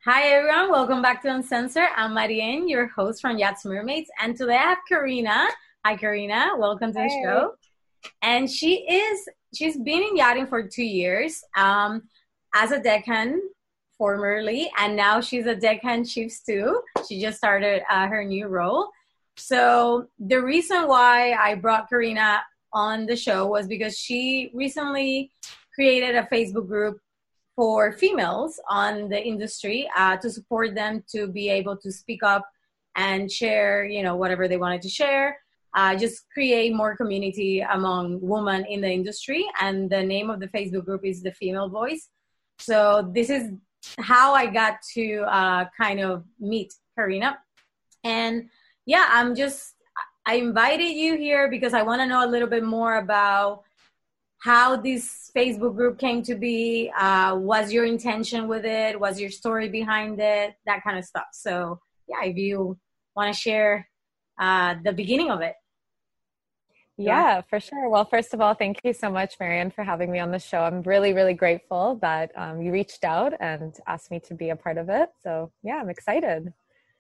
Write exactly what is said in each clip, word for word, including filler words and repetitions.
Hi everyone, welcome back to Uncensored. I'm Marianne, your host from Yachts Mermaids, and today I have Karina. Hi Karina, welcome to the Hey. show. And she is she's been in yachting for two years um, as a deckhand formerly, and now she's a deckhand chief too. She just started uh, her new role. So the reason why I brought Karina on the show was because she recently created a Facebook group for females on the industry uh, to support them to be able to speak up and share, you know, whatever they wanted to share. Uh, just create more community among women in the industry. And the name of the Facebook group is The Female Voice. So this is how I got to uh, kind of meet Karina. And yeah, I'm just, I invited you here because I want to know a little bit more about how this Facebook group came to be. Uh, was your intention with it? Was your story behind it? That kind of stuff. So yeah, if you want to share uh, the beginning of it. Go ahead. Yeah, for sure. Well, first of all, thank you so much, Marianne, for having me on the show. I'm really, really grateful that um, you reached out and asked me to be a part of it. So yeah, I'm excited.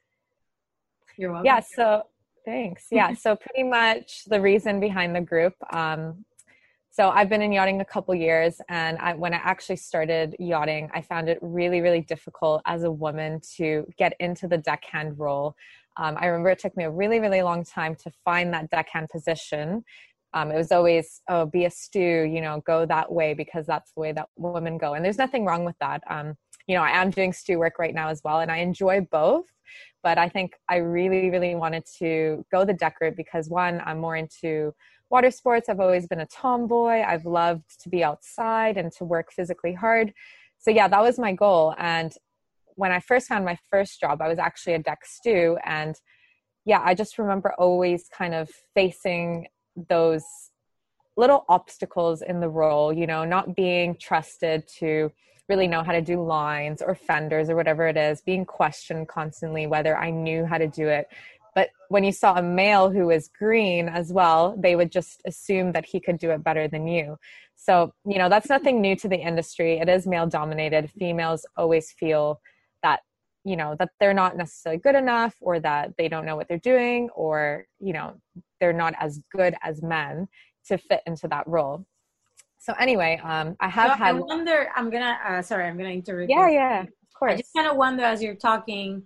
You're Yeah, welcome. so thanks. Yeah, so pretty much the reason behind the group. Um, so I've been in yachting a couple years, and I, when I actually started yachting, I found it really, really difficult as a woman to get into the deckhand role. Um, I remember it took me a really, really long time to find that deckhand position. Um, it was always, oh, be a stew, you know, go that way because that's the way that women go. And there's nothing wrong with that. Um, you know, I am doing stew work right now as well, and I enjoy both. But I think I really, really wanted to go the deck route because, one, I'm more into water sports. I've always been a tomboy. I've loved to be outside and to work physically hard. So yeah, that was my goal. And when I first found my first job, I was actually a deck stew. And yeah, I just remember always kind of facing those little obstacles in the role, you know, not being trusted to really know how to do lines or fenders or whatever it is, being questioned constantly whether I knew how to do it. But when you saw a male who was green as well, they would just assume that he could do it better than you. So, you know, that's nothing new to the industry. It is male dominated. Females always feel that, you know, that they're not necessarily good enough, or that they don't know what they're doing, or, you know, they're not as good as men to fit into that role. So anyway, um, I So have I had, wonder, I'm gonna, uh, sorry, I'm gonna interrupt yeah, you. yeah, of I just course. kind of wonder as you're talking,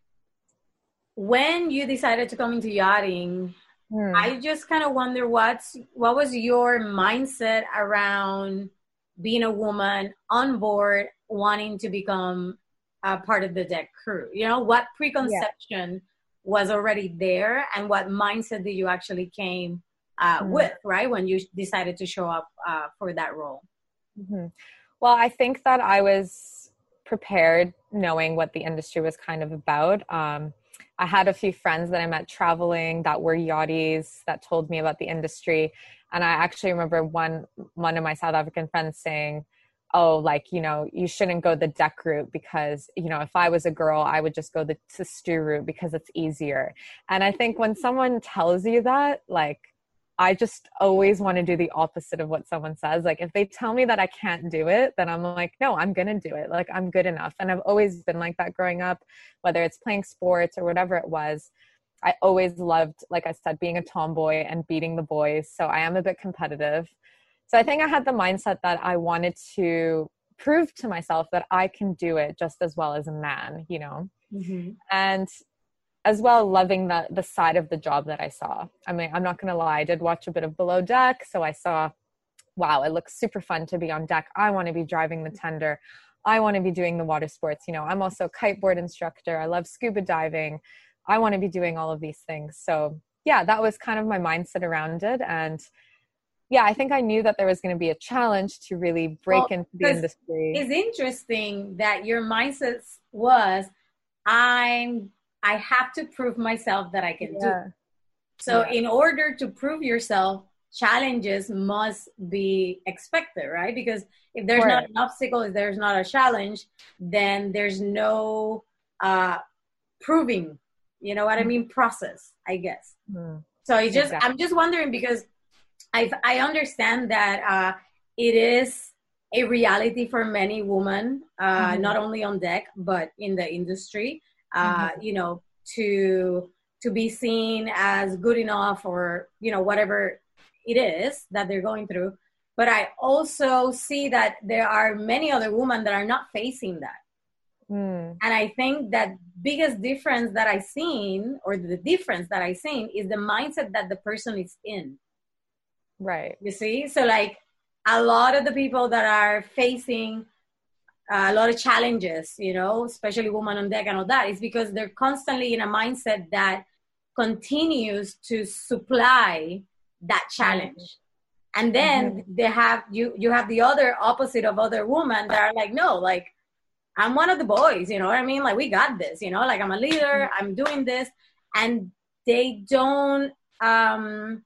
when you decided to come into yachting, Hmm. I just kind of wonder what's what was your mindset around being a woman on board, wanting to become a part of the deck crew. You know, what Yeah. preconception was already there, and what mindset did you actually came uh, Hmm. with, right, when you decided to show up uh, for that role? Hmm. Well, I think that I was prepared knowing what the industry was kind of about. Um, I had a few friends that I met traveling that were yachties that told me about the industry. And I actually remember one, one of my South African friends saying, oh, like, you know, you shouldn't go the deck route because, you know, if I was a girl, I would just go the, the stew route because it's easier. And I think when someone tells you that, like, I just always want to do the opposite of what someone says. Like if they tell me that I can't do it, then I'm like, no, I'm going to do it. Like I'm good enough. And I've always been like that growing up, whether it's playing sports or whatever it was. I always loved, like I said, being a tomboy and beating the boys. So I am a bit competitive. So I think I had the mindset that I wanted to prove to myself that I can do it just as well as a man, you know? Mm-hmm. And as well, loving the the side of the job that I saw. I mean, I'm not going to lie, I did watch a bit of Below Deck, so I saw, wow, it looks super fun to be on deck. I want to be driving the tender. I want to be doing the water sports. You know, I'm also a kiteboard instructor. I love scuba diving. I want to be doing all of these things. So yeah, that was kind of my mindset around it. And yeah, I think I knew that there was going to be a challenge to really break Well, into the because industry. it's interesting that your mindset was, I'm, I have to prove myself that I can do. Yeah, So yeah, in order to prove yourself, challenges must be expected, right? Because if of there's not course. an obstacle, if there's not a challenge, then there's no uh, proving, you know what I mean, process, I guess. Mhm. So it just, Exactly. I'm just wondering because I I understand that uh, it is. a reality for many women, uh, Mm-hmm. not only on deck, but in the industry, uh, Mm-hmm. you know, to, to be seen as good enough or, you know, whatever it is that they're going through. But I also see that there are many other women that are not facing that. Mm. And I think that biggest difference that I seen, or the difference that I seen, is the mindset that the person is in. Right. You see? So like a lot of the people that are facing uh, a lot of challenges, you know, especially women on deck and all that, is because they're constantly in a mindset that continues to supply that challenge. Mm-hmm. And then mm-hmm. they have, you, you have the other opposite of other women that are like, no, like, I'm one of the boys, you know what I mean? Like, we got this, you know, like I'm a leader, I'm doing this. And they don't, um,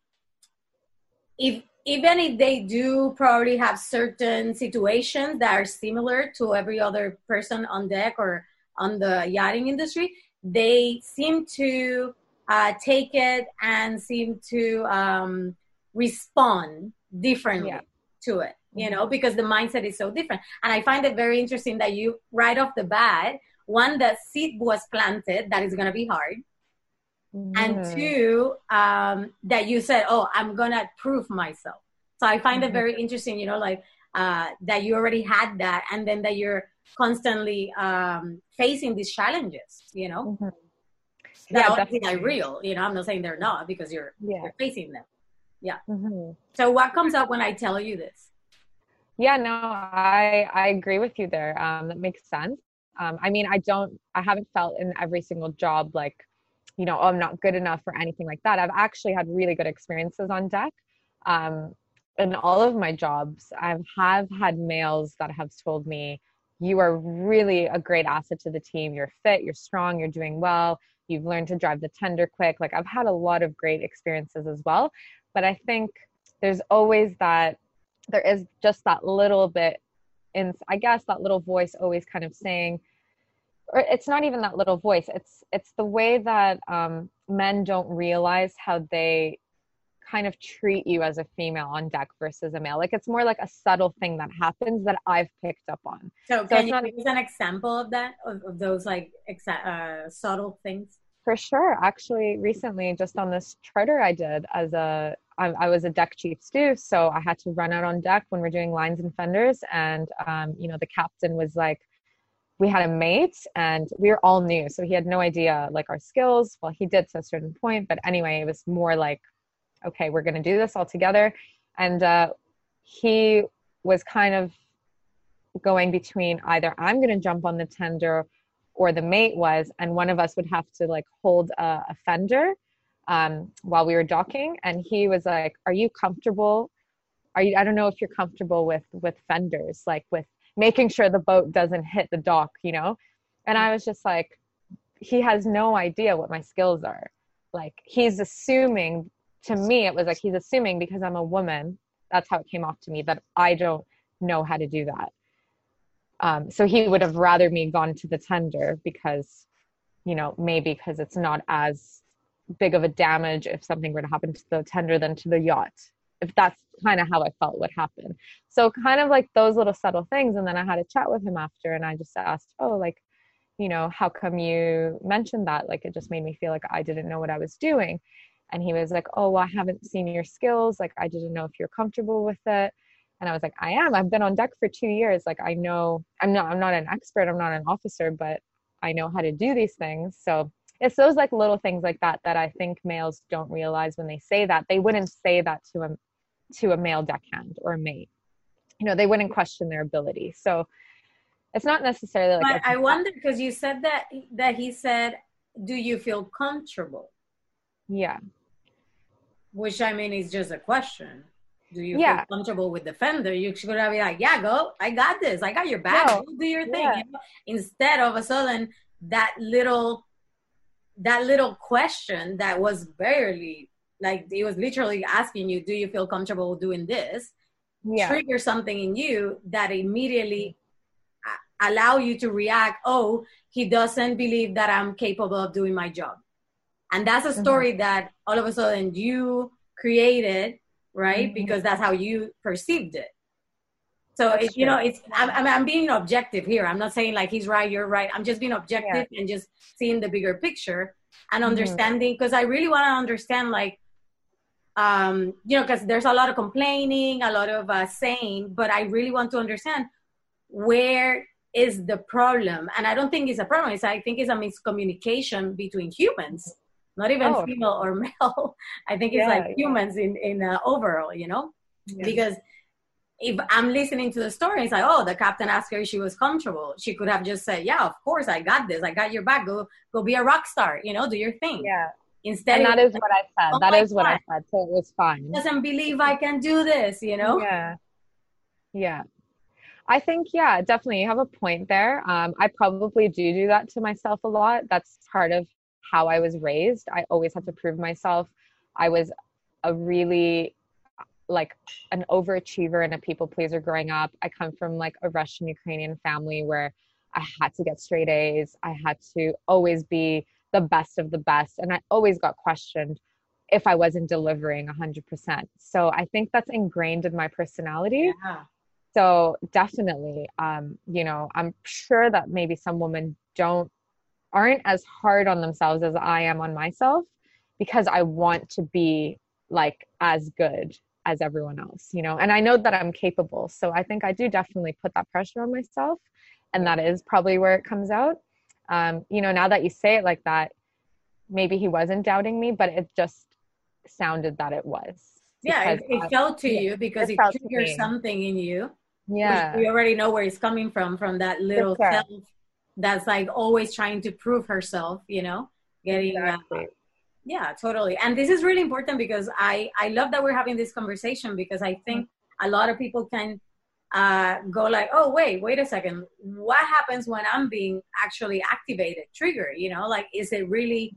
if, even if they do probably have certain situations that are similar to every other person on deck or on the yachting industry, they seem to uh, take it and seem to um, respond differently yeah. to it. You know, because the mindset is so different. And I find it very interesting that you, right off the bat, one, the seed was planted, that is going to be hard. Mm. And two, um, that you said, oh, I'm going to prove myself. So I find mm-hmm. it very interesting, you know, like uh, that you already had that, and then that you're constantly um, facing these challenges, you know. Mm-hmm. That yeah, obviously are real, you know, I'm not saying they're not, because you're, yeah. you're facing them. Yeah. Mm-hmm. So what comes up when I tell you this? Yeah, no, I, I agree with you there. Um, that makes sense. Um, I mean, I don't, I haven't felt in every single job like, you know, oh, I'm not good enough or anything like that. I've actually had really good experiences on deck. Um, in all of my jobs, I have had males that have told me, you are really a great asset to the team. You're fit, you're strong, you're doing well. You've learned to drive the tender quick. Like, I've had a lot of great experiences as well. But I think there's always that, there is just that little bit in, I guess, that little voice always kind of saying, or it's not even that little voice. It's, it's the way that um, men don't realize how they kind of treat you as a female on deck versus a male. Like, it's more like a subtle thing that happens that I've picked up on. So, so can you give an example of that, of, of those like exa- uh, subtle things? For sure. Actually, recently, just on this charter I did as a, I, I was a deck chief stew, so I had to run out on deck when we're doing lines and fenders. And, um, you know, the captain was like, we had a mate and we were all new. So he had no idea like our skills. Well, he did to a certain point, but anyway, it was more like, okay, we're going to do this all together. And uh, he was kind of going between either I'm going to jump on the tender or the mate was, and one of us would have to like hold a, a fender um, while we were docking. And he was like, are you comfortable? Are you, I don't know if you're comfortable with, with fenders, like with making sure the boat doesn't hit the dock, you know? And I was just like, he has no idea what my skills are. Like, he's assuming, to me, it was like, he's assuming because I'm a woman, that's how it came off to me, that I don't know how to do that. Um, so he would have rather me gone to the tender because, you know, maybe because it's not as big of a damage if something were to happen to the tender than to the yacht. If that's kind of how I felt would happen. So kind of like those little subtle things. And then I had a chat with him after, and I just asked, oh, like, you know, how come you mentioned that? Like, it just made me feel like I didn't know what I was doing. And he was like, oh, well, I haven't seen your skills. Like, I didn't know if you're comfortable with it. And I was like, I am. I've been on deck for two years. Like, I know, I'm not, I'm not an expert. I'm not an officer, but I know how to do these things. So it's those like little things like that that I think males don't realize when they say that. They wouldn't say that to a, to a male deckhand or a mate. You know, they wouldn't question their ability. So it's not necessarily like. But I wonder, because you said that that he said, "Do you feel comfortable?" Yeah. Which, I mean, is just a question. Do you yeah. feel comfortable with the fender? You should be like, yeah, go. I got this. I got your back. No. Do your thing. Yeah. You know? Instead of a sudden, that little, that little question that was barely, like, it was literally asking you, do you feel comfortable doing this? Yeah. Trigger something in you that immediately allow you to react, oh, he doesn't believe that I'm capable of doing my job. And that's a story mm-hmm. that all of a sudden you created, right? Mm-hmm. Because that's how you perceived it. So That's it, you know, true. it's I'm, I'm I'm being objective here. I'm not saying like he's right, you're right. I'm just being objective Yeah. and just seeing the bigger picture and Mhm. understanding, because I really want to understand, like, um, you know, because there's a lot of complaining, a lot of uh, saying, but I really want to understand where is the problem. And I don't think it's a problem. It's, I think it's a miscommunication between humans, not even Oh, female or male. I think it's yeah, like yeah. humans in in uh, overall, you know, Yeah. because if I'm listening to the story, it's like, oh, the captain asked her if she was comfortable. She could have just said, yeah, of course, I got this. I got your back. Go, go be a rock star. You know, do your thing. Yeah. Instead, And that it is was what like, I said. oh That my is what I God, said. So it was fine. doesn't believe I can do this. You know. Yeah. Yeah. I think, yeah, definitely you have a point there. Um, I probably do do that to myself a lot. That's part of how I was raised. I always had to prove myself. I was a really like an overachiever and a people pleaser growing up. I come from like a Russian Ukrainian family where I had to get straight A's. I had to always be the best of the best. And I always got questioned if I wasn't delivering one hundred percent. So I think that's ingrained in my personality. Yeah. So definitely, um, you know, I'm sure that maybe some women don't, aren't as hard on themselves as I am on myself, because I want to be like as good as everyone else, you know, and I know that I'm capable. So I think I do definitely put that pressure on myself, and that is probably where it comes out. Um, you know, now that you say it like that, maybe he wasn't doubting me, but it just sounded that it was. Yeah, it, it I, felt to yeah, you because it it felt to triggers me. something in you. Yeah. Which we already know where it's coming from, from that little sure. self that's like always trying to prove herself, you know, getting, Exactly. uh, yeah, totally. And this is really important because I, I love that we're having this conversation, because I think a lot of people can uh, go like, oh, wait, wait a second. What happens when I'm being actually activated, triggered, you know, like, is it really,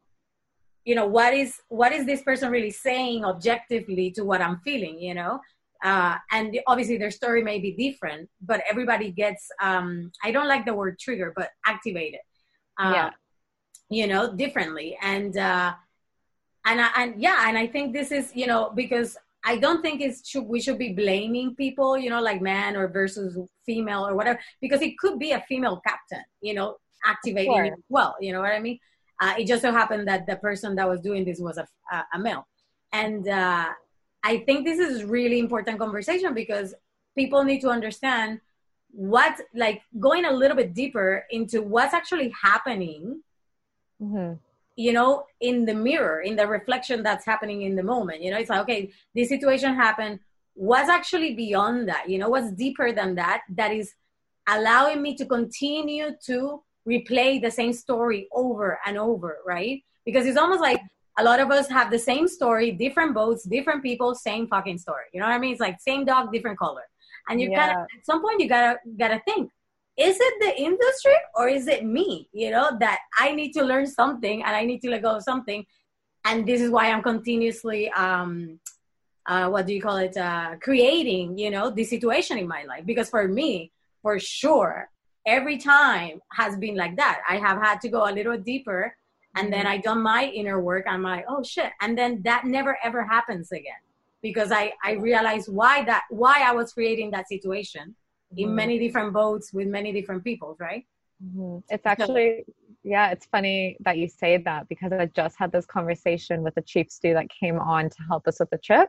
you know, what is, what is this person really saying objectively to what I'm feeling, you know? Uh, and obviously their story may be different, but everybody gets, um, I don't like the word trigger, but activated, uh, Yeah. you know, differently. And, uh, and, I, and yeah, and I think this is, you know, because I don't think it's should, we should be blaming people, you know, like man or versus female or whatever, because it could be a female captain, you know, activating Sure. it well, you know what I mean? Uh, it just so happened that the person that was doing this was a, a, a male. And, uh, I think this is really important conversation, because people need to understand what, like, going a little bit deeper into what's actually happening, Mm-hmm. you know, in the mirror, in the reflection that's happening in the moment. You know, it's like, okay, this situation happened. What's actually beyond that? You know, what's deeper than that, that is allowing me to continue to replay the same story over and over, right? Because it's almost like, a lot of us have the same story, different boats, different people, same fucking story. You know what I mean? It's like same dog, different color. And you Yeah. kind of, at some point, you gotta gotta think: is it the industry or is it me? You know, that I need to learn something and I need to let go of something. And this is why I'm continuously, um, uh, what do you call it? Uh, creating, you know, this situation in my life. Because for me, for sure, every time has been like that. I have had to go a little deeper. And then I done my inner work. I'm like, oh shit. And then that never ever happens again, because I, I realized why that, why I was creating that situation in Mm-hmm. many different boats with many different people. Right. Mm-hmm. It's actually, yeah, it's funny that you say that, because I just had this conversation with a chief stew that came on to help us with the trip.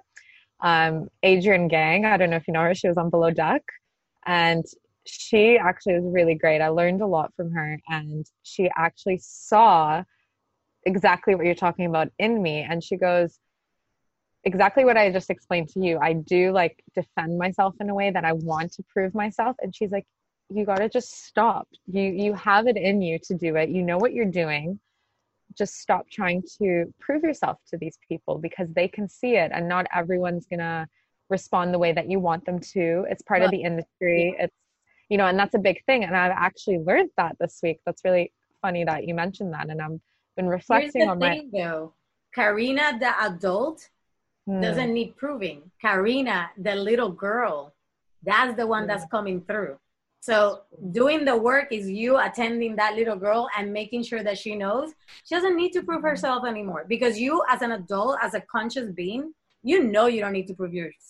Um, Adrian Gang, I don't know if you know her, she was on Below Deck, and she actually was really great. I learned a lot from her, and she actually saw exactly what you're talking about in me. And she goes, exactly what I just explained to you. I do like defend myself in a way that I want to prove myself. And she's like, you got to just stop. You, you have it in you to do it. You know what you're doing. Just stop trying to prove yourself to these people, because they can see it, and not everyone's going to respond the way that you want them to. It's part well, of the industry. Yeah. It's, you know, and that's a big thing. And I've actually learned that this week. That's really funny that you mentioned that. And I'm been reflecting here's the on thing, my though. Karina, the adult, hmm. doesn't need proving. Karina, the little girl, that's the one that's coming through. So doing the work is you attending that little girl and making sure that she knows she doesn't need to prove herself anymore, because you, as an adult, as a conscious being, you know you don't need to prove yourself.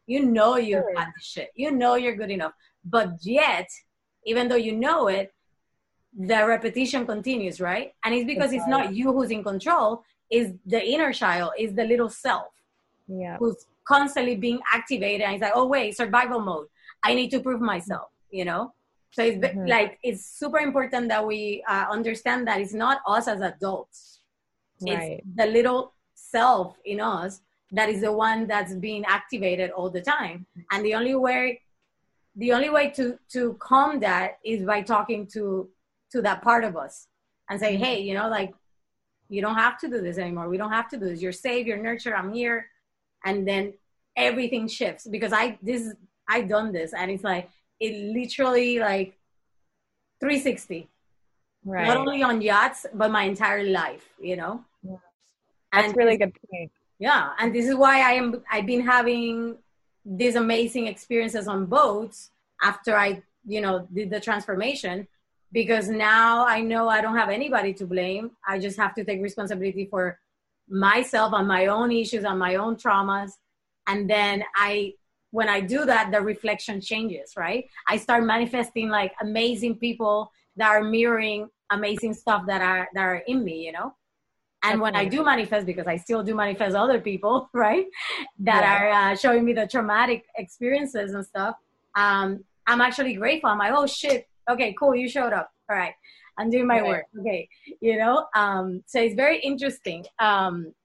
You know you Sure. got the shit. You know you're good enough. But yet, even though you know it, the repetition continues, right? And it's because it's not you who's in control, it's the inner child, it's the little self Yeah. who's constantly being activated. And it's like, oh, wait, survival mode. I need to prove myself, you know? So it's Mm-hmm. like, it's super important that we uh, understand that it's not us as adults. Right. It's the little self in us that is the one that's being activated all the time. And the only way, the only way to, to calm that is by talking to, to that part of us and say, hey, you know, like, you don't have to do this anymore. We don't have to do this. You're safe, you're nurtured, I'm here. And then everything shifts because I, this, I done this. And it's like, it literally like three sixty, Right. not only on yachts, but my entire life, you know? Yeah. That's and really good point. Yeah. And this is why I am, I've been having these amazing experiences on boats after I, you know, did the transformation, because now I know I don't have anybody to blame. I just have to take responsibility for myself and my own issues and my own traumas. And then I, when I do that, the reflection changes, right? I start manifesting like amazing people that are mirroring amazing stuff that are, that are in me, you know? And when I do manifest, because I still do manifest other people, right, that yeah. are uh, showing me the traumatic experiences and stuff, um, I'm actually grateful. I'm like, oh, shit. Okay, cool. You showed up. All right. I'm doing my right. work. Okay. You know, um, so it's very interesting. Um,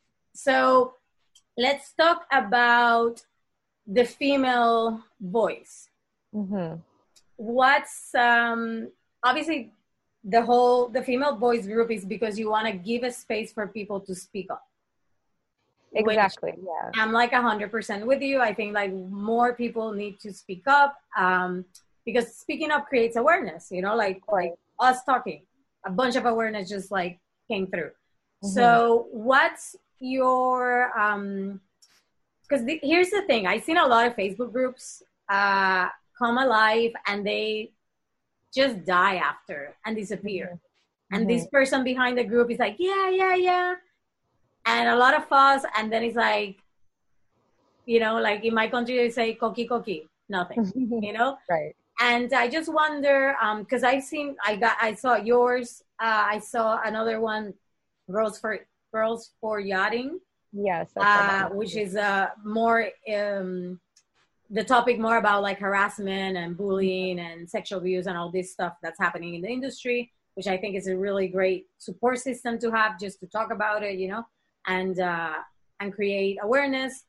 so let's talk about the female voice. Mm-hmm. What's, um, obviously, the whole, the female voice group is because you want to give a space for people to speak up. Exactly. Yeah. I'm like a hundred percent with you. I think like more people need to speak up, um, because speaking up creates awareness, you know, like, like us talking, a bunch of awareness just like came through. Mm-hmm. So what's your, um, because here's the thing, I've seen a lot of Facebook groups uh, come alive and they just die after and disappear. Mm-hmm. And mm-hmm. this person behind the group is like, yeah, yeah, yeah. And a lot of fuss. And then it's like, you know, like in my country, they say, koki koki, nothing, you know? Right. And I just wonder, um, cause I've seen, I got, I saw yours. Uh, I saw another one, Girls for, Girls for Yachting. Yes. Uh, which is uh, more, um, the topic more about like harassment and bullying and sexual abuse and all this stuff that's happening in the industry, which I think is a really great support system to have just to talk about it, you know, and, uh, and create awareness.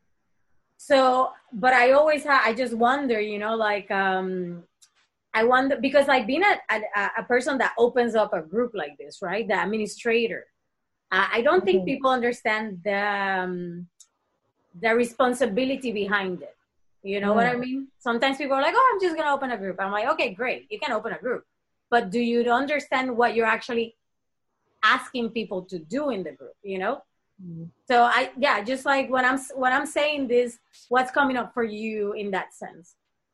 So, but I always have, I just wonder, you know, like, um, I wonder, because like being a, a, a person that opens up a group like this, right? The administrator, uh, I don't think mm-hmm. people understand the, um, the responsibility behind it. You know mm. what I mean? Sometimes people are like, oh, I'm just going to open a group. I'm like, okay, great. You can open a group. But do you understand what you're actually asking people to do in the group, you know? Mm. So I, yeah, just like when I'm, when I'm saying this, what's coming up for you in that sense?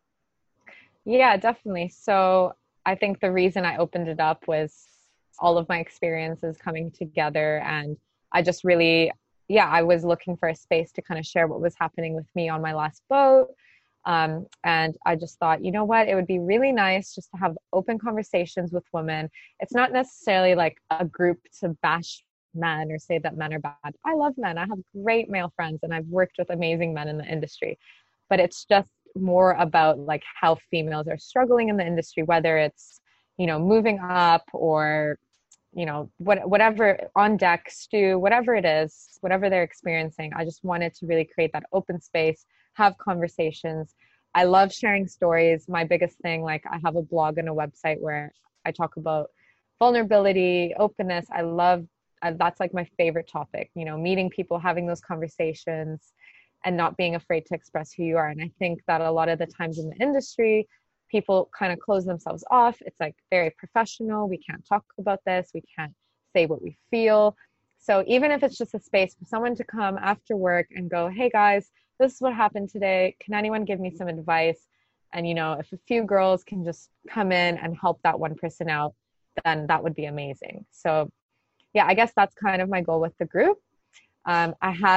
Yeah, definitely. So I think the reason I opened it up was all of my experiences coming together. And I just really, yeah, I was looking for a space to kind of share what was happening with me on my last boat. Um, and I just thought, you know what, it would be really nice just to have open conversations with women. It's not necessarily like a group to bash men or say that men are bad. I love men. I have great male friends and I've worked with amazing men in the industry, but it's just more about like how females are struggling in the industry, whether it's, you know, moving up or, you know, what, whatever on deck, stew, whatever it is, whatever they're experiencing. I just wanted to really create that open space, have conversations. I love sharing stories. My biggest thing, like I have a blog and a website where I talk about vulnerability, openness. I love, uh, that's like my favorite topic, you know, meeting people, having those conversations and not being afraid to express who you are. And I think that a lot of the times in the industry, people kind of close themselves off. It's like very professional. We can't talk about this. We can't say what we feel. So even if it's just a space for someone to come after work and go, hey guys, this is what happened today. Can anyone give me some advice? And, you know, if a few girls can just come in and help that one person out, then that would be amazing. So yeah, I guess that's kind of my goal with the group. Um, I have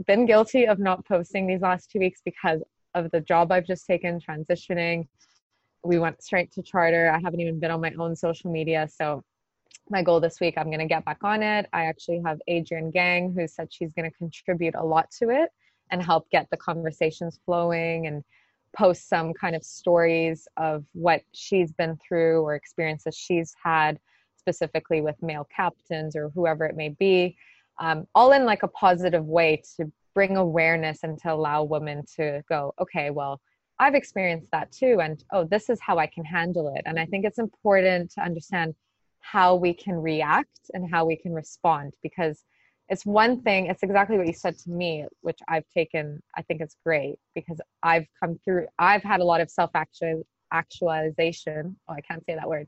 been guilty of not posting these last two weeks because of the job I've just taken, transitioning. We went straight to charter. I haven't even been on my own social media. So my goal this week, I'm going to get back on it. I actually have Adrienne Gang, who said she's going to contribute a lot to it and help get the conversations flowing and post some kind of stories of what she's been through or experiences she's had, specifically with male captains or whoever it may be, um, all in like a positive way to bring awareness and to allow women to go, okay, well, I've experienced that too. And, oh, this is how I can handle it. And I think it's important to understand how we can react and how we can respond, because it's one thing, it's exactly what you said to me, which I've taken, I think it's great because I've come through, I've had a lot of self-actualization. Oh, I can't say that word.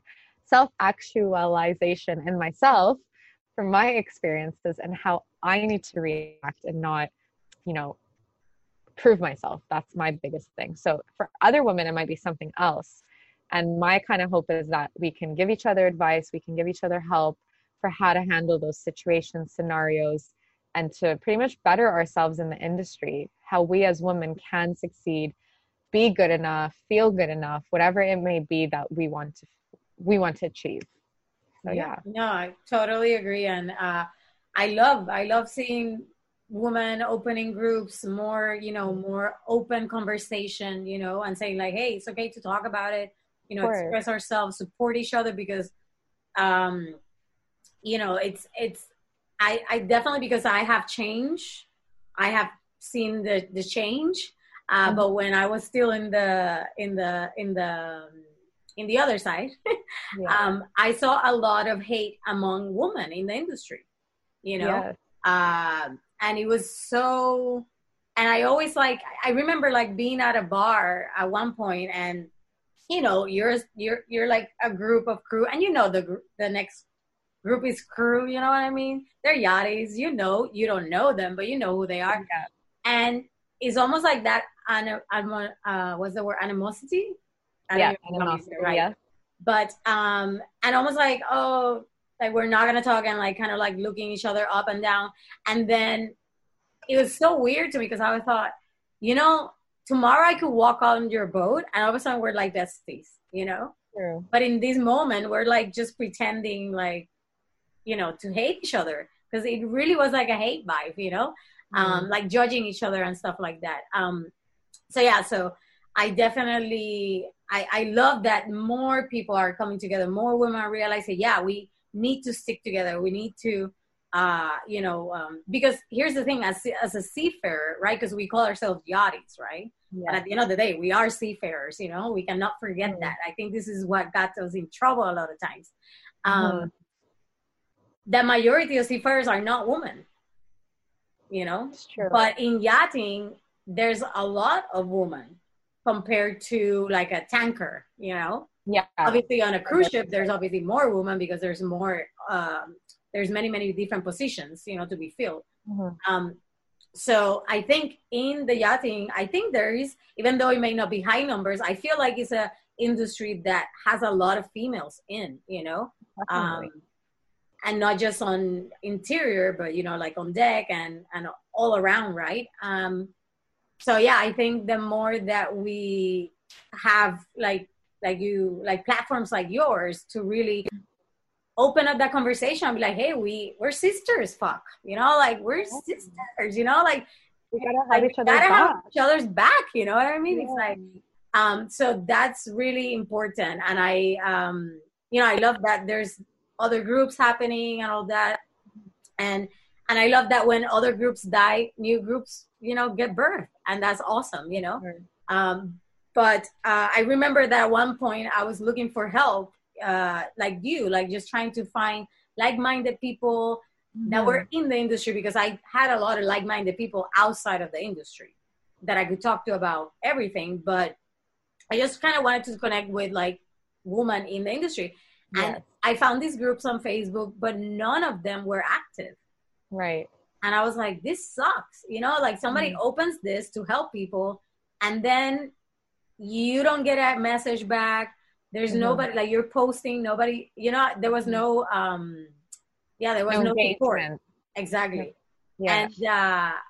Self-actualization in myself from my experiences and how I need to react and not, you know, prove myself. That's my biggest thing. So for other women, it might be something else. And my kind of hope is that we can give each other advice, we can give each other help for how to handle those situations, scenarios, and to pretty much better ourselves in the industry, how we as women can succeed, be good enough, feel good enough, whatever it may be that we want to we want to achieve. So yeah. No, I totally agree. And uh, I love, I love seeing women opening groups, more, you know, more open conversation, you know, and saying like, hey, it's okay to talk about it, you know, express ourselves, support each other, because, um, you know, it's, it's, I, I definitely, because I have changed, I have seen the, the change, uh, mm-hmm. but when I was still in the, in the, in the, in the other side, yeah. um, I saw a lot of hate among women in the industry, you know, yes. uh, and it was so, and I always like, I remember like being at a bar at one point and, you know, you're, you're, you're like a group of crew, and you know, the the next group is crew, you know what I mean? They're yachties, you know, you don't know them, but you know who they are. Yeah. And it's almost like that, an, uh, what's the word, animosity? Yeah, animosity, right? Yeah. But, um, and almost like, oh, like we're not going to talk, and like kind of like looking each other up and down. And then it was so weird to me because I thought, you know, tomorrow I could walk on your boat and all of a sudden we're like besties, you know? True. But in this moment, we're like just pretending like, you know, to hate each other, because it really was like a hate vibe, you know? Mm. Um, like judging each other and stuff like that. Um, so yeah, so I definitely, I, I love that more people are coming together, more women are realizing, yeah, we need to stick together. We need to, uh, you know, um, because here's the thing, as, as a seafarer, right? Because we call ourselves yachties, right? Yeah. And at the end of the day, we are seafarers, you know, we cannot forget mm-hmm. that. I think this is what got us in trouble a lot of times. Um, mm-hmm. The majority of seafarers are not women, you know, it's true. But in yachting, there's a lot of women compared to like a tanker, you know? Yeah. Obviously on a cruise ship, there's obviously more women because there's more, um, there's many, many different positions, you know, to be filled. Mm-hmm. Um, so I think in the yachting, I think there is, even though it may not be high numbers, I feel like it's a industry that has a lot of females in, you know, um, and not just on interior, but, you know, like on deck and, and all around. Right. Um, so yeah, I think the more that we have like, like you, like platforms like yours to really open up that conversation and be like, hey, we, we're sisters, fuck, you know, like we're sisters, you know, like we gotta have like, each other's gotta back. have each other's back, you know what I mean? Yeah. It's like, um, so that's really important. And I, um, you know, I love that there's other groups happening and all that. And, and I love that when other groups die, new groups, you know, get birthed, and that's awesome, you know? Mm-hmm. Um, But uh, I remember that at one point I was looking for help, uh, like you, like just trying to find like-minded people mm-hmm. that were in the industry, because I had a lot of like-minded people outside of the industry that I could talk to about everything. But I just kind of wanted to connect with like women in the industry. Yes. And I found these groups on Facebook, but none of them were active. Right. And I was like, this sucks. You know, like somebody mm-hmm. opens this to help people, and then you don't get a message back. There's mm-hmm. nobody, like you're posting, nobody, you know, there was no, um, yeah, there was no, no support. Exactly. Yeah. And uh,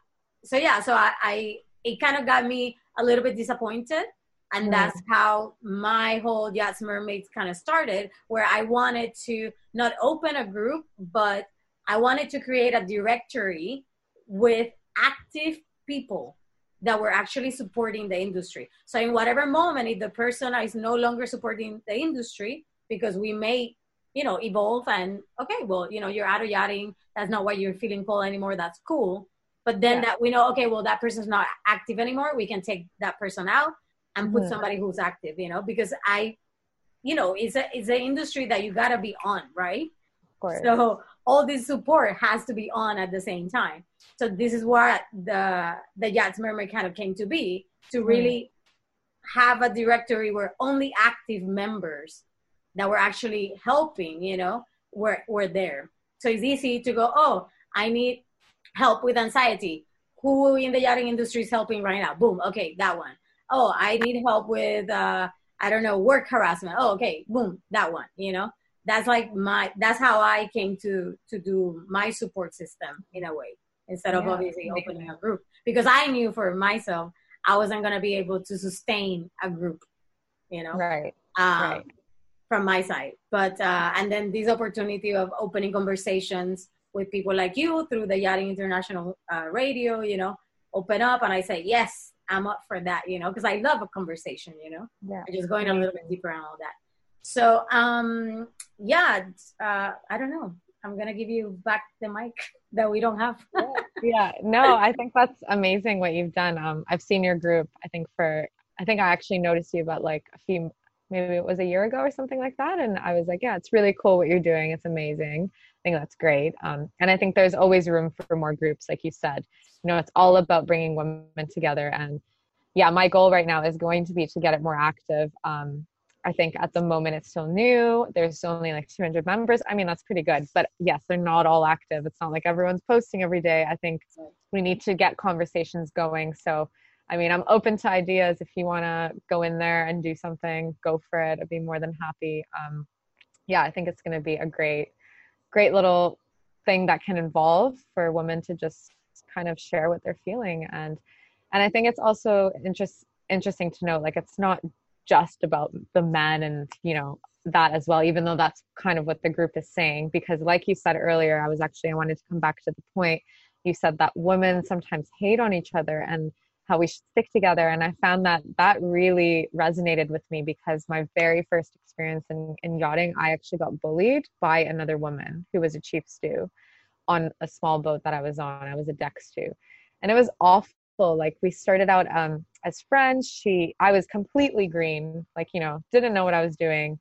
so yeah, so I, I it kind of got me a little bit disappointed. And that's how my whole Yachts Mermaids kind of started, where I wanted to not open a group, but I wanted to create a directory with active people that were actually supporting the industry. So in whatever moment, if the person is no longer supporting the industry, because we may, you know, evolve and, okay, well, you know, you're out of yachting. That's not what you're feeling called anymore. That's cool. But then yeah. that we know, okay, well, that person's not active anymore. We can take that person out and put mm-hmm. somebody who's active, you know, because I, you know, it's a, it's an industry that you gotta be on, right? Of course. So all this support has to be on at the same time. So this is what the, the Yachts Mermaid kind of came to be, to really mm. have a directory where only active members that were actually helping, you know, were, were there. So it's easy to go, oh, I need help with anxiety. Who in the yachting industry is helping right now? Boom. Okay, that one. Oh, I need help with, uh, I don't know, work harassment. Oh, okay, boom, that one, you know? That's like my, that's how I came to, to do my support system in a way, instead of yeah, obviously amazing. Opening a group. Because I knew for myself, I wasn't going to be able to sustain a group, you know? Right, um, right. From my side. But, uh, and then this opportunity of opening conversations with people like you through the Yachting International uh, radio, you know, open up and I say, yes, I'm up for that, you know, because I love a conversation, you know, yeah. just going a little bit deeper on all that. So, um, yeah, uh, I don't know. I'm going to give you back the mic that we don't have. Yeah, no, I think that's amazing what you've done. Um, I've seen your group, I think for, I think I actually noticed you about like a few, maybe it was a year ago or something like that. And I was like, yeah, it's really cool what you're doing. It's amazing. I think that's great. Um, and I think there's always room for more groups, like you said. You know, it's all about bringing women together. And yeah, my goal right now is going to be to get it more active. Um, I think at the moment it's still new. There's only like two hundred members. I mean, that's pretty good. But yes, they're not all active. It's not like everyone's posting every day. I think we need to get conversations going. So, I mean, I'm open to ideas. If you want to go in there and do something, go for it. I'd be more than happy. Um, yeah, I think it's going to be a great, great little thing that can involve for women to just kind of share what they're feeling. And, and I think it's also interest, interesting to note, like, it's not just about the men and, you know, that as well, even though that's kind of what the group is saying, because like you said earlier, I was actually, I wanted to come back to the point. You said that women sometimes hate on each other and how we should stick together. And I found that that really resonated with me, because my very first experience in, in yachting, I actually got bullied by another woman who was a chief stew on a small boat that I was on. I was a deck stew, and it was awful. Like, we started out um, as friends. She, I was completely green, like, you know, didn't know what I was doing.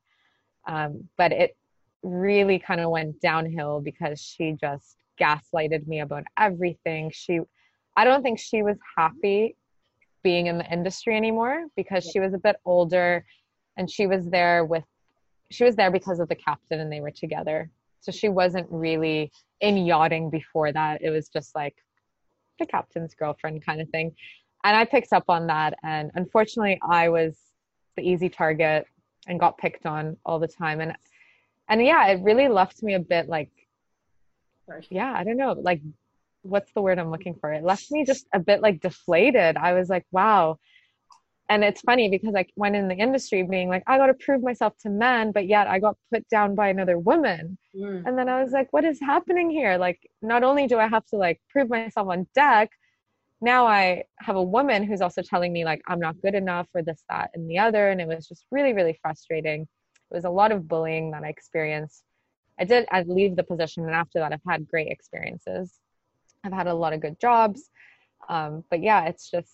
Um, but it really kind of went downhill because she just gaslighted me about everything. She, I don't think she was happy being in the industry anymore, because she was a bit older and she was there with, she was there because of the captain and they were together. So she wasn't really in yachting before that. It was just like the captain's girlfriend kind of thing. And I picked up on that. And unfortunately, I was the easy target and got picked on all the time. And, and yeah, it really left me a bit like, yeah, I don't know, like, what's the word I'm looking for? It left me just a bit like deflated. I was like, wow. And it's funny because I went in the industry being like, I got to prove myself to men, but yet I got put down by another woman. Mm. And then I was like, what is happening here? Like, not only do I have to like prove myself on deck, now I have a woman who's also telling me like, I'm not good enough for this, that, and the other. And it was just really, really frustrating. It was a lot of bullying that I experienced. I did, I'd leave the position. And after that, I've had great experiences. I've had a lot of good jobs. Um, but yeah, it's just,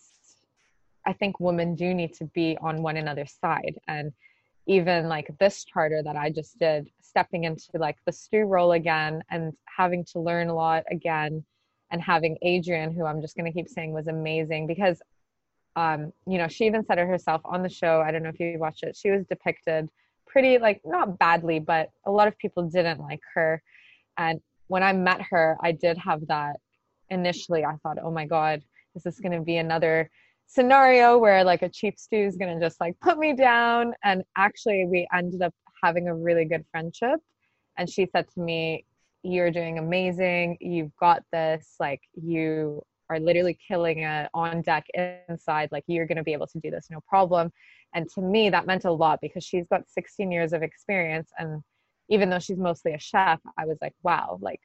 I think women do need to be on one another's side. And even like this charter that I just did, stepping into like the stew role again and having to learn a lot again, and having Adrienne, who I'm just going to keep saying was amazing, because, um, you know, she even said it herself on the show. I don't know if you watched it. She was depicted pretty, like, not badly, but a lot of people didn't like her. And when I met her, I did have that initially. I thought, oh my God, this is going to be another scenario where like a chief stew is going to just like put me down. And actually we ended up having a really good friendship. And she said to me, you're doing amazing. You've got this, like, you are literally killing it on deck inside. Like, you're going to be able to do this, no problem. And to me, that meant a lot because she's got sixteen years of experience. And even though she's mostly a chef, I was like, wow, like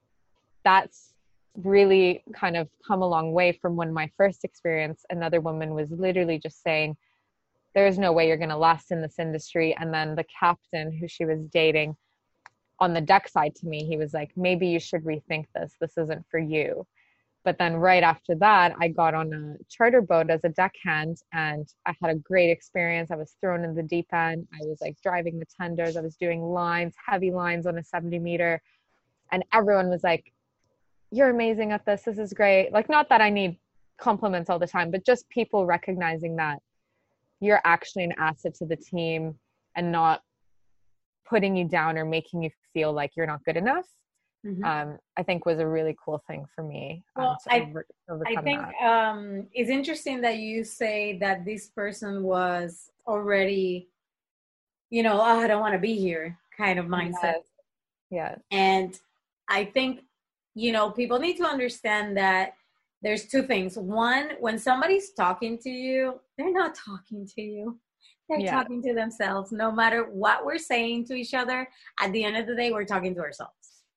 that's really kind of come a long way from when my first experience, another woman was literally just saying, there's no way you're going to last in this industry. And then the captain who she was dating on the deck side to me, he was like, maybe you should rethink this. This isn't for you. But then right after that, I got on a charter boat as a deckhand and I had a great experience. I was thrown in the deep end. I was like driving the tenders. I was doing lines, heavy lines on a seventy meter. And everyone was like, you're amazing at this. This is great. Like, not that I need compliments all the time, but just people recognizing that you're actually an asset to the team and not putting you down or making you feel like you're not good enough. Mm-hmm. Um, I think was a really cool thing for me. Well, um, to I, over, I think um, it's interesting that you say that this person was already, you know, oh, I don't want to be here kind of mindset. Yeah. And I think, you know, people need to understand that there's two things. One, when somebody's talking to you, they're not talking to you. They're yeah. talking to themselves. No matter what we're saying to each other, at the end of the day, we're talking to ourselves.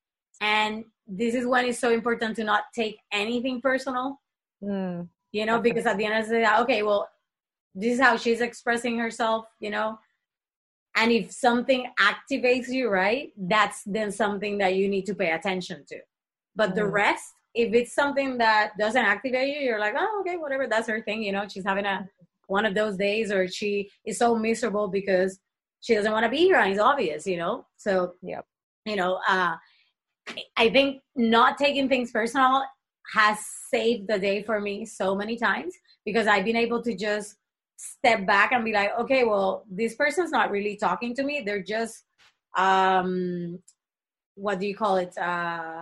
And this is when it's so important to not take anything personal, mm, you know, because at the end of the day, okay, well, this is how she's expressing herself, you know. And if something activates you, right, that's then something that you need to pay attention to. But mm. the rest, if it's something that doesn't activate you, you're like, oh, okay, whatever, that's her thing. You know, she's having a one of those days, or she is so miserable because she doesn't want to be here, and it's obvious, you know. So, yep. you know, uh, I think not taking things personal has saved the day for me so many times, because I've been able to just step back and be like, okay, well, this person's not really talking to me. They're just, um, what do you call it? Uh,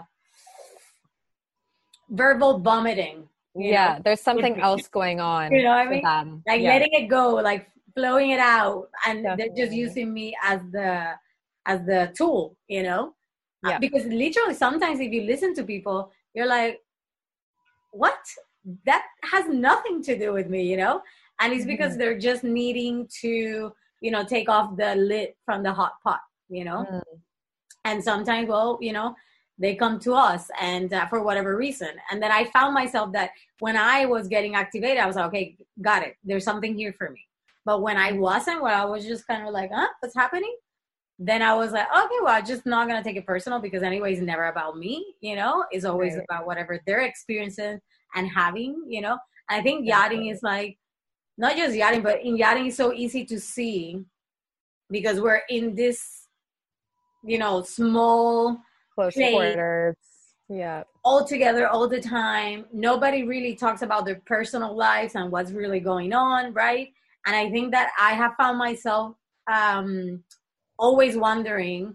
verbal vomiting. Yeah, know? There's something else going on. You know what I mean? Them. Like yeah. letting it go, like flowing it out, and Definitely. They're just using me as the as the tool, you know? Yeah. Uh, because literally sometimes if you listen to people, you're like, what? That has nothing to do with me, you know? And it's because mm-hmm. they're just needing to, you know, take off the lid from the hot pot, you know? Mm. And sometimes, well, you know, they come to us and uh, for whatever reason. And then I found myself that when I was getting activated, I was like, okay, got it. There's something here for me. But when I wasn't, when I was just kind of like, huh, what's happening? Then I was like, okay, well, I'm just not going to take it personal, because anyway, it's never about me, you know? It's always right. about whatever they're experiencing and having, you know? And I think yachting is like, not just yachting, but in yachting is so easy to see because we're in this, you know, small close quarters, yeah, all together all the time. Nobody really talks about their personal lives and what's really going on, right? And I think that I have found myself um, always wondering,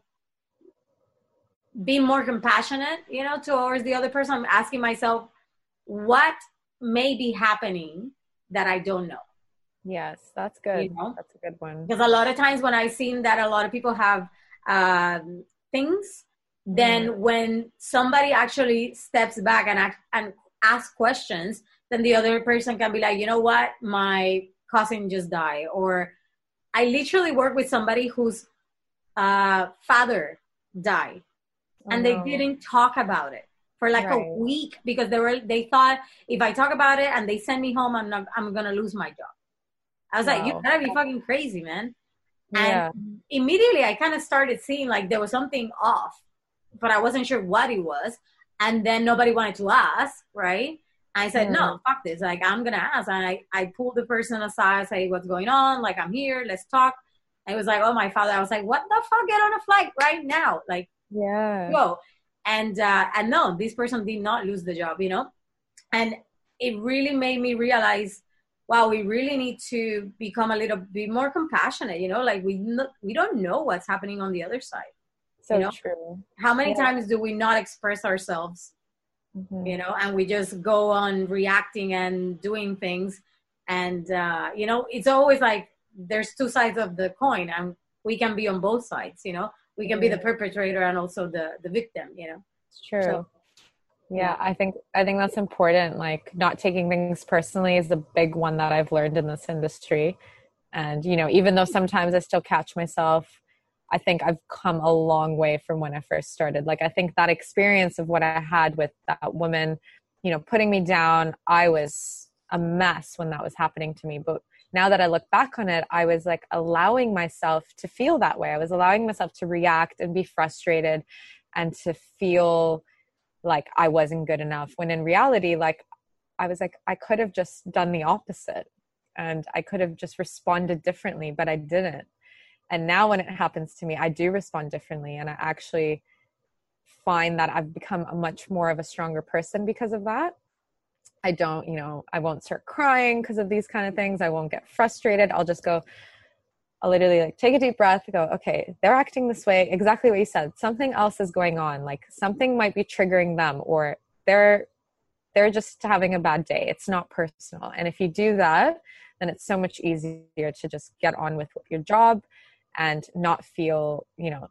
being more compassionate, you know, towards the other person. I'm asking myself, what may be happening that I don't know? Yes, that's good. You know? That's a good one. Because a lot of times when I've seen that a lot of people have um, things, then mm. when somebody actually steps back and act, and asks questions, then the other person can be like, you know what, my cousin just died. Or I literally work with somebody whose uh, father died, oh, and they no. didn't talk about it for like right. a week because they were they thought if I talk about it and they send me home, I'm not I'm gonna lose my job. I was wow. like, you gotta be fucking crazy, man. Yeah. And immediately I kind of started seeing like there was something off, but I wasn't sure what it was. And then nobody wanted to ask, right? I said, mm. no, fuck this. Like, I'm going to ask. And I, I pulled the person aside, say, what's going on? Like, I'm here. Let's talk. And it was like, oh, my father. I was like, what the fuck? Get on a flight right now. Like, yeah. go. And, uh, and no, this person did not lose the job, you know? And it really made me realize, wow, we really need to become a little bit more compassionate, you know? Like, we no, we don't know what's happening on the other side. So you know? True. How many yeah. times do we not express ourselves, mm-hmm. you know, and we just go on reacting and doing things. And, uh, you know, it's always like there's two sides of the coin, and we can be on both sides, you know. We can mm-hmm. be the perpetrator and also the, the victim, you know. It's true. So, Yeah, I think I think that's important. Like not taking things personally is the big one that I've learned in this industry. And, you know, even though sometimes I still catch myself, I think I've come a long way from when I first started. Like I think that experience of what I had with that woman, you know, putting me down, I was a mess when that was happening to me. But now that I look back on it, I was like allowing myself to feel that way. I was allowing myself to react and be frustrated and to feel like I wasn't good enough, when in reality, like I was like, I could have just done the opposite and I could have just responded differently, but I didn't. And now when it happens to me, I do respond differently. And I actually find that I've become a much more of a stronger person because of that. I don't, you know, I won't start crying because of these kind of things. I won't get frustrated. I'll just go, I'll literally like take a deep breath, go, okay, they're acting this way. Exactly what you said. Something else is going on. Like something might be triggering them, or they're, they're just having a bad day. It's not personal. And if you do that, then it's so much easier to just get on with your job and not feel, you know,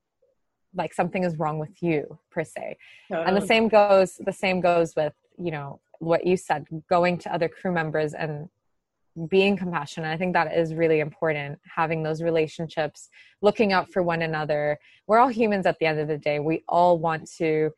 like something is wrong with you per se. Totally. And the same goes, the same goes with, you know, what you said, going to other crew members and being compassionate. I think that is really important, having those relationships, looking out for one another. We're all humans at the end of the day. We all want to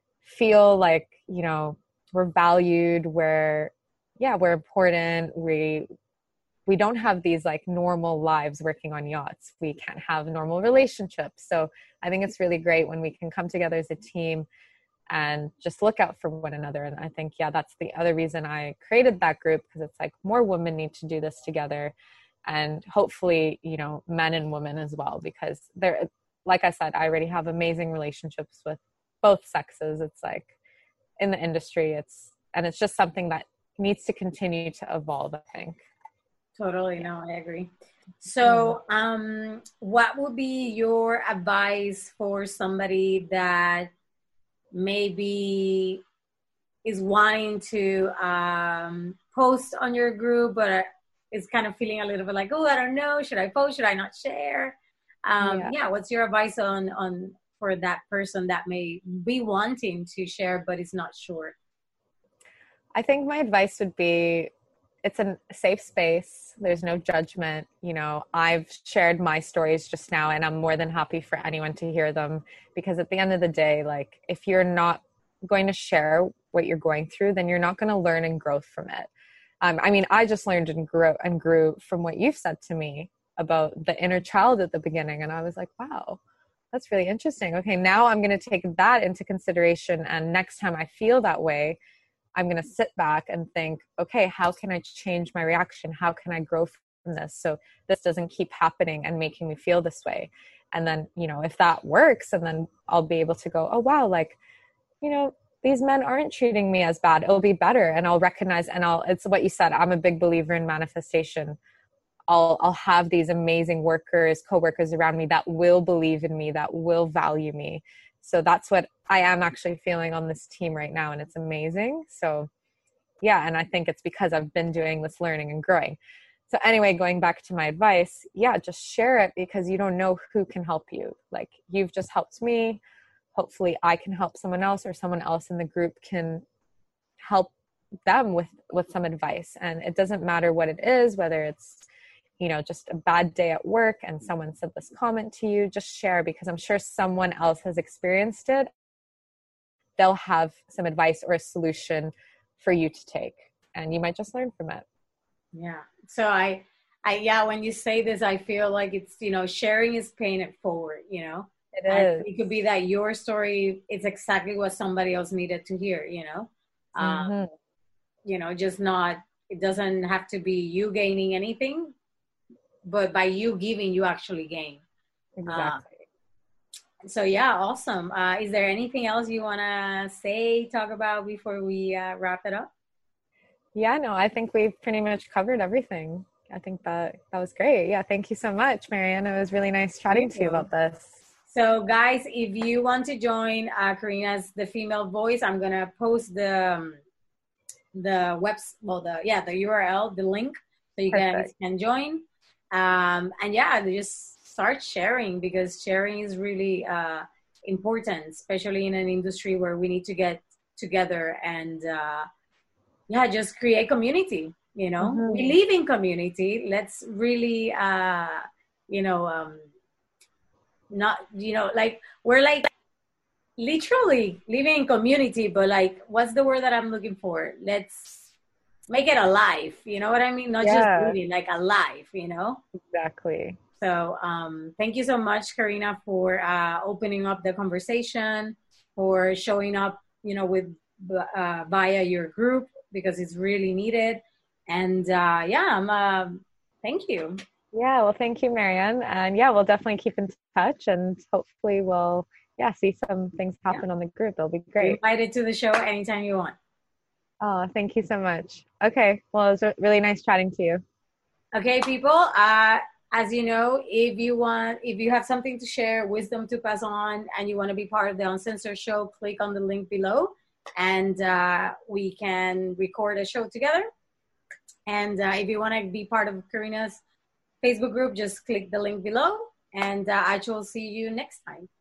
feel like, you know, we're valued, we're, yeah, we're important. We, we don't have these like normal lives working on yachts. We can't have normal relationships. So I think it's really great when we can come together as a team and just look out for one another. And I think, yeah, that's the other reason I created that group, because it's like more women need to do this together, and hopefully, you know, men and women as well, because they're, like I said, I already have amazing relationships with both sexes. It's like in the industry, it's, and it's just something that needs to continue to evolve, I think. Totally. No, I agree. So, um, what would be your advice for somebody that maybe is wanting to um, post on your group, but is kind of feeling a little bit like, oh, I don't know, should I post, should I not share? Um, yeah. yeah, what's your advice on, on for that person that may be wanting to share, but is not sure? I think my advice would be, it's a safe space. There's no judgment. You know, I've shared my stories just now, and I'm more than happy for anyone to hear them, because at the end of the day, like if you're not going to share what you're going through, then you're not going to learn and grow from it. Um, I mean, I just learned and grew and grew from what you've said to me about the inner child at the beginning. And I was like, wow, that's really interesting. Okay, now I'm going to take that into consideration. And next time I feel that way, I'm going to sit back and think, okay, how can I change my reaction? How can I grow from this so this doesn't keep happening and making me feel this way? And then, you know, if that works, and then I'll be able to go, oh, wow, like, you know, these men aren't treating me as bad. It'll be better. And I'll recognize, and I'll, it's what you said, I'm a big believer in manifestation. I'll, I'll have these amazing workers, coworkers around me that will believe in me, that will value me. So that's what I am actually feeling on this team right now. And it's amazing. So yeah. And I think it's because I've been doing this learning and growing. So anyway, going back to my advice, yeah, just share it, because you don't know who can help you. Like you've just helped me. Hopefully I can help someone else, or someone else in the group can help them with, with some advice. And it doesn't matter what it is, whether it's, you know, just a bad day at work and someone said this comment to you, just share, because I'm sure someone else has experienced it. They'll have some advice or a solution for you to take, and you might just learn from it. Yeah. So I, I, yeah, when you say this, I feel like it's, you know, sharing is paying it forward, you know, it and is. it could be that your story is exactly what somebody else needed to hear, you know, um, mm-hmm. you know, just not, it doesn't have to be you gaining anything, but by you giving, you actually gain. Exactly. Uh, so yeah, awesome. Uh, is there anything else you want to say, talk about before we uh, wrap it up? Yeah, no, I think we've pretty much covered everything. I think that that was great. Yeah, thank you so much, Marianne. It was really nice chatting to you about this. So guys, if you want to join uh, Karina's The Female Voice, I'm going to post the, um, the web, well, the, yeah, the U R L, the link, so you guys can join. Um, and yeah, just start sharing, because sharing is really uh, important, especially in an industry where we need to get together and uh, yeah, just create community. You know, Mm-hmm. we live in community. Let's really, uh, you know, um, not, you know, like we're like literally living in community, but like, what's the word that I'm looking for? Let's make it alive. You know what I mean? Not Yeah. just living, like alive, you know? Exactly. So um, thank you so much, Karina, for uh, opening up the conversation, for showing up, you know, with uh, via your group, because it's really needed. And uh, yeah, I'm, uh, thank you. Yeah, well, thank you, Marianne. And yeah, we'll definitely keep in touch, and hopefully we'll, yeah, see some things happen yeah. on the group. It'll be great. You're invited to the show anytime you want. Oh, thank you so much. Okay, well, it was really nice chatting to you. Okay, people, uh, as you know, if you want, if you have something to share, wisdom to pass on, and you want to be part of the Uncensored Show, click on the link below, and uh, we can record a show together. And uh, if you want to be part of Karina's Facebook group, just click the link below, and uh, I will see you next time.